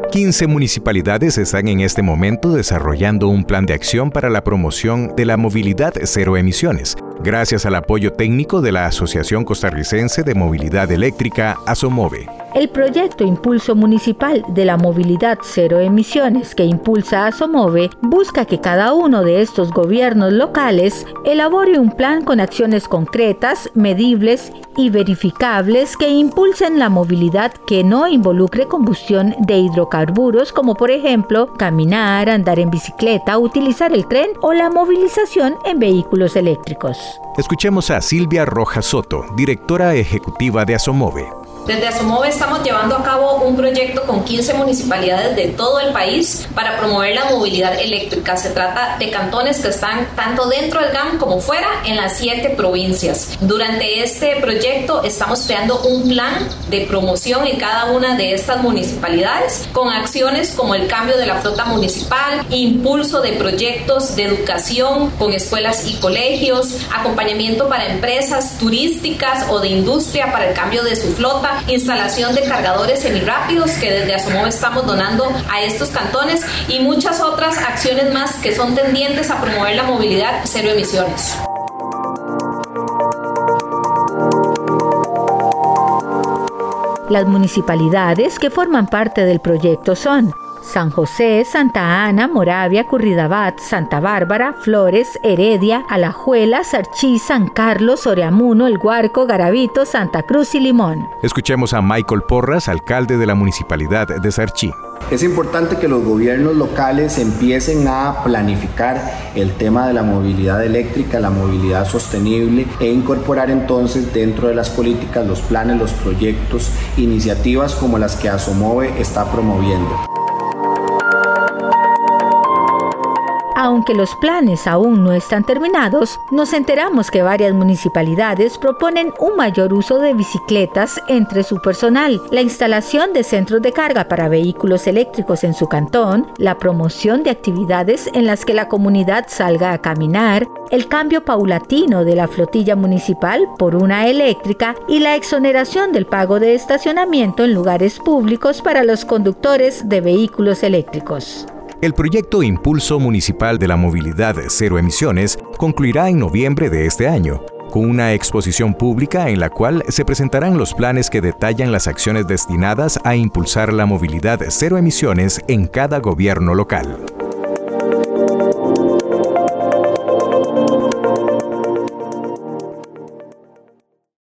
15 municipalidades están en este momento desarrollando un plan de acción para la promoción de la movilidad cero emisiones, gracias al apoyo técnico de la Asociación Costarricense de Movilidad Eléctrica, ASOMOVE. El proyecto Impulso Municipal de la Movilidad Cero Emisiones que impulsa ASOMOVE busca que cada uno de estos gobiernos locales elabore un plan con acciones concretas, medibles y verificables que impulsen la movilidad que no involucre combustión de hidrocarburos, como por ejemplo caminar, andar en bicicleta, utilizar el tren o la movilización en vehículos eléctricos. Escuchemos a Silvia Rojas Soto, directora ejecutiva de ASOMOVE. Desde ASOMOVE estamos llevando a cabo un proyecto con 15 municipalidades de todo el país para promover la movilidad eléctrica. Se trata de cantones que están tanto dentro del GAM como fuera en las 7 provincias. Durante este proyecto estamos creando un plan de promoción en cada una de estas municipalidades con acciones como el cambio de la flota municipal, impulso de proyectos de educación con escuelas y colegios, acompañamiento para empresas turísticas o de industria para el cambio de su flota, instalación de cargadores semirápidos que desde ASOMOVE estamos donando a estos cantones y muchas otras acciones más que son tendientes a promover la movilidad cero emisiones. Las municipalidades que forman parte del proyecto son San José, Santa Ana, Moravia, Curridabat, Santa Bárbara, Flores, Heredia, Alajuela, Sarchí, San Carlos, Oreamuno, El Guarco, Garavito, Santa Cruz y Limón. Escuchemos a Michael Porras, alcalde de la municipalidad de Sarchí. Es importante que los gobiernos locales empiecen a planificar el tema de la movilidad eléctrica, la movilidad sostenible e incorporar entonces dentro de las políticas los planes, los proyectos, iniciativas como las que ASOMOVE está promoviendo. Aunque los planes aún no están terminados, nos enteramos que varias municipalidades proponen un mayor uso de bicicletas entre su personal, la instalación de centros de carga para vehículos eléctricos en su cantón, la promoción de actividades en las que la comunidad salga a caminar, el cambio paulatino de la flotilla municipal por una eléctrica y la exoneración del pago de estacionamiento en lugares públicos para los conductores de vehículos eléctricos. El proyecto Impulso Municipal de la Movilidad Cero Emisiones concluirá en noviembre de este año, con una exposición pública en la cual se presentarán los planes que detallan las acciones destinadas a impulsar la movilidad cero emisiones en cada gobierno local.